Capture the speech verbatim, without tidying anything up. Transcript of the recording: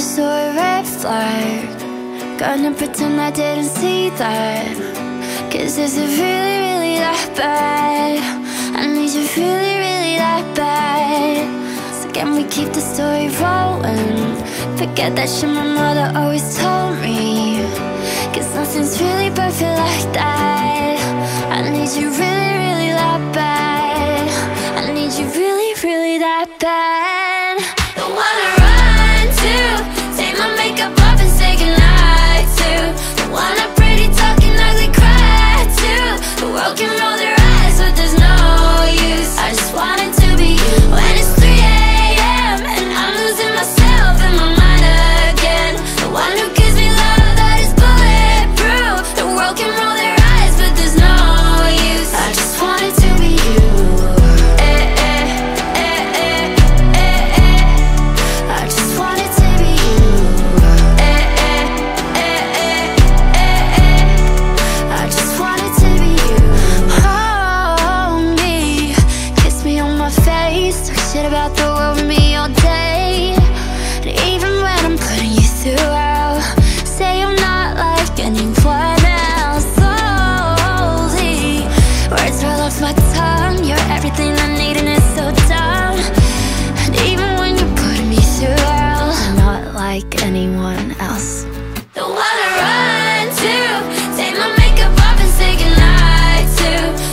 saw a red flag. Gonna pretend I didn't see that. Cause is it really, really that bad? I need you really, really that bad. So can we keep the story rolling? Forget that shit my mother always told me. Cause nothing's really perfect like that. I need you really, really that bad. I need you really, really that bad. The one I run to, take my makeup off and say goodnight to. The one I pretty talking ugly cry to. The world can roll their eyes but there's no use. I just want it to be you. When it's three a m and I'm losing myself in my mind again. The one who gives me love that is bulletproof. The world can roll their eyes but there's no use. I just want it to be you. Eh, eh, eh, eh, eh, eh. I just want it to be you. Eh, eh, eh, eh, eh, eh. I just want it to be you. Hold me, kiss me on my face, talk shit about the world with me all day. And even when I'm putting you through hell, say I'm not like anyone else. Slowly, words roll off my tongue. You're everything I need and it's so dumb. And even when you're putting me through hell, I'm not like anyone else. The one I run to, take my makeup off and say goodnight to.